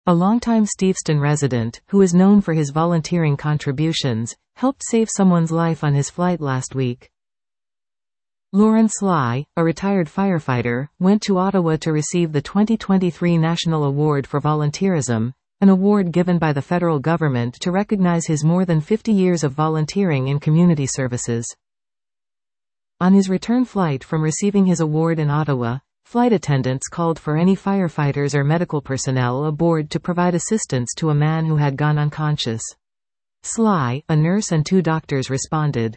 A longtime Steveston resident, who is known for his volunteering contributions, helped save someone's life on his flight last week. Lauren Sly, a retired firefighter, went to Ottawa to receive the 2023 National Award for Volunteerism, an award given by the federal government to recognize his more than 50 years of volunteering in community services. On his return flight from receiving his award in Ottawa, flight attendants called for any firefighters or medical personnel aboard to provide assistance to a man who had gone unconscious. Sly, a nurse and 2 doctors responded.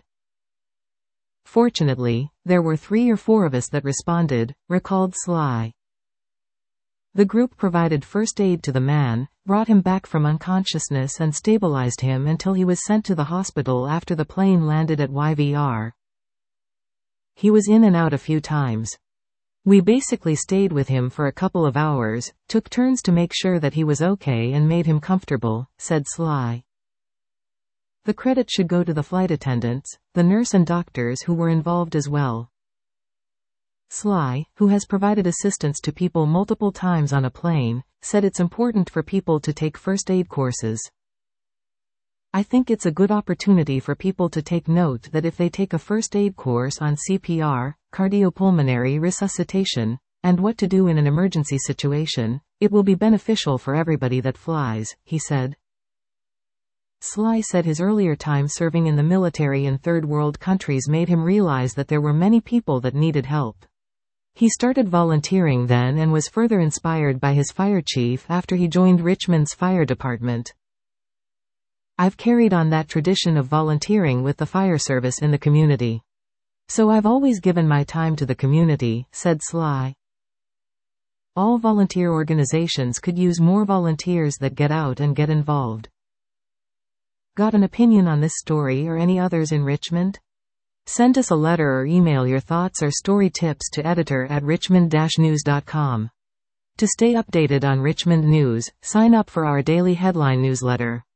Fortunately, there were 3 or 4 of us that responded, recalled Sly. The group provided first aid to the man, brought him back from unconsciousness and stabilized him until he was sent to the hospital after the plane landed at YVR. He was in and out a few times. We basically stayed with him for a couple of hours, took turns to make sure that he was okay and made him comfortable, said Sly. The credit should go to the flight attendants, the nurse and doctors who were involved as well. Sly, who has provided assistance to people multiple times on a plane, said it's important for people to take first aid courses. I think it's a good opportunity for people to take note that if they take a first aid course on CPR, cardiopulmonary resuscitation, and what to do in an emergency situation, it will be beneficial for everybody that flies, he said. Sly said his earlier time serving in the military in third world countries made him realize that there were many people that needed help. He started volunteering then and was further inspired by his fire chief after he joined Richmond's fire department. I've carried on that tradition of volunteering with the fire service in the community. So I've always given my time to the community, said Sly. All volunteer organizations could use more volunteers that get out and get involved. Got an opinion on this story or any others in Richmond? Send us a letter or email your thoughts or story tips to editor@richmond-news.com. To stay updated on Richmond news, sign up for our daily headline newsletter.